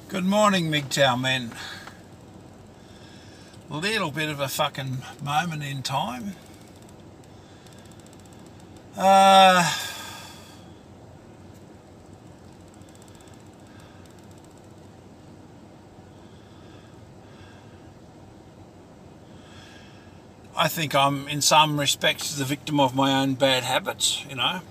Good morning, MGTOW men. A little bit of a fucking moment in time. I think I'm, in some respects, the victim of my own bad habits,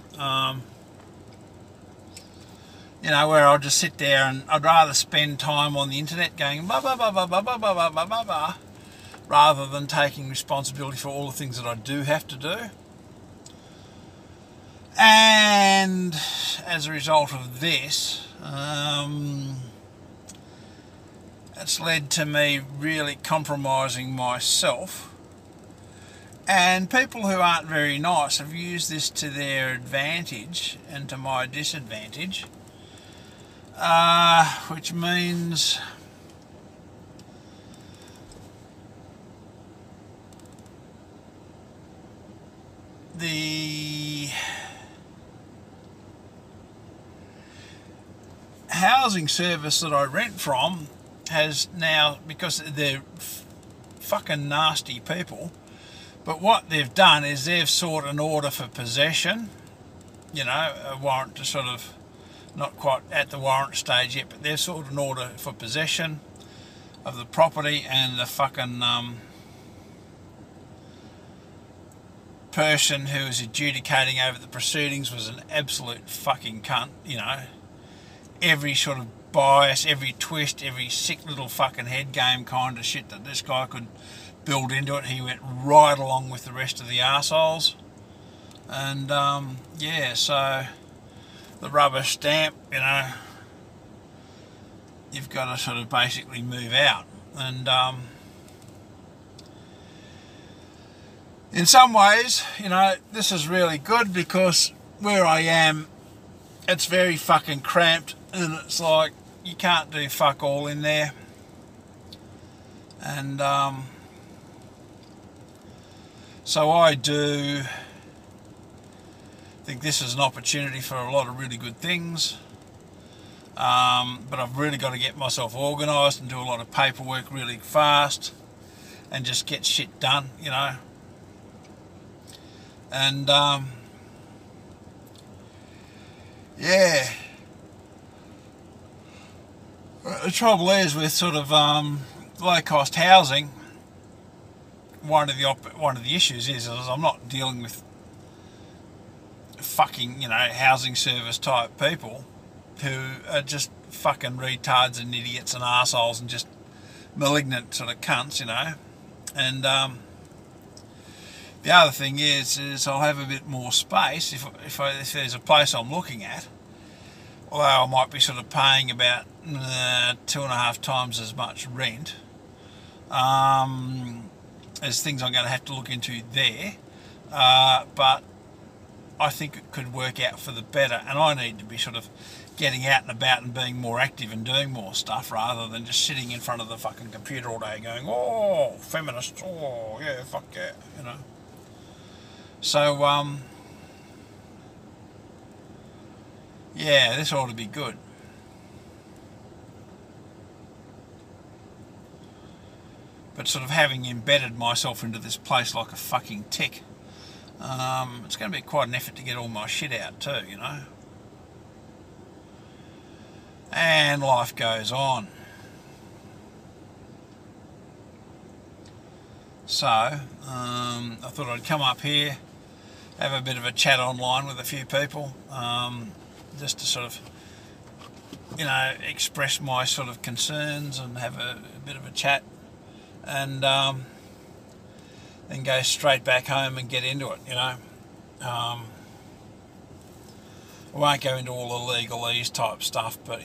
where I'll just sit there and I'd rather spend time on the internet going blah, blah, blah, blah, blah, blah, blah, blah, blah, blah, blah, rather than taking responsibility for all the things that I do have to do. And as a result of this, it's led to me really compromising myself. And people who aren't very nice have used this to their advantage and to my disadvantage, which means the housing service that I rent from has now, because they're fucking nasty people, but what they've done is they've sought an order for possession, a warrant to sort of, not quite at the warrant stage yet, but they've sought an order for possession of the property, and the fucking person who was adjudicating over the proceedings was an absolute fucking cunt, Every sort of bias, every twist, every sick little fucking head game kind of shit that this guy could build into it, he went right along with the rest of the arseholes. And so the rubber stamp, you've got to sort of basically move out. And in some ways, this is really good, because where I am, it's very fucking cramped, and it's like you can't do fuck all in there. And so I do think this is an opportunity for a lot of really good things, but I've really got to get myself organised and do a lot of paperwork really fast and just get shit done, and the trouble is with sort of low cost housing, one of the issues is I'm not dealing with fucking housing service type people who are just fucking retards and idiots and arseholes and just malignant sort of cunts, and the other thing is I'll have a bit more space if there's a place I'm looking at, although I might be sort of paying about 2.5 times as much rent. There's things I'm going to have to look into there, but I think it could work out for the better, and I need to be sort of getting out and about and being more active and doing more stuff, rather than just sitting in front of the fucking computer all day going, oh, feminists, oh, yeah, fuck yeah, So, this ought to be good. But sort of having embedded myself into this place like a fucking tick, it's going to be quite an effort to get all my shit out too, And life goes on. So, I thought I'd come up here, have a bit of a chat online with a few people, just to sort of, express my sort of concerns and have a bit of a chat, and then go straight back home and get into it, I won't go into all the legalese type stuff, but,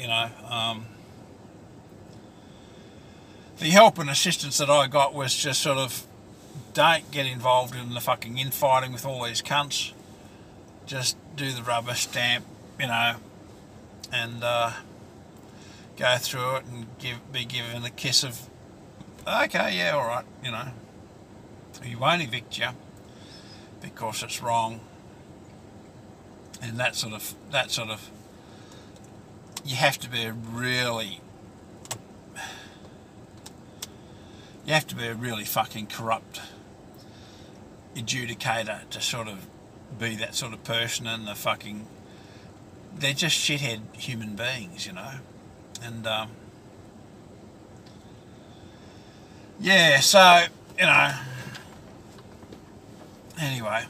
the help and assistance that I got was just sort of, don't get involved in the fucking infighting with all these cunts. Just do the rubber stamp, and go through it and be given a kiss of, okay, yeah, all right, he won't evict you because it's wrong, and that sort of, you have to be a really You have to be a really fucking corrupt adjudicator to sort of be that sort of person, and they're just shithead human beings, you know. And yeah, so, you know, anyway.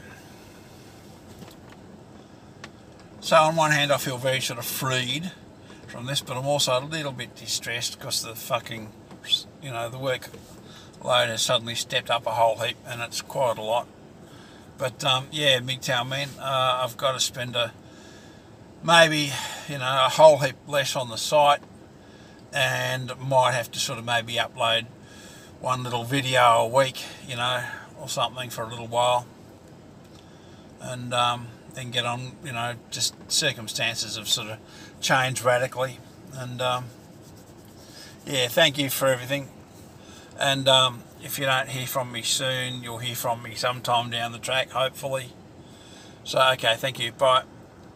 So on one hand I feel very sort of freed from this, but I'm also a little bit distressed because the fucking, you know, the workload has suddenly stepped up a whole heap, and it's quite a lot. But yeah, MGTOW man, I've got to spend maybe, you know, a whole heap less on the site, and might have to sort of maybe upload one little video a week, you know, or something for a little while, and then get on, you know, just circumstances have sort of changed radically. And yeah, thank you for everything, and if you don't hear from me soon, you'll hear from me sometime down the track, hopefully. So okay, thank you, bye.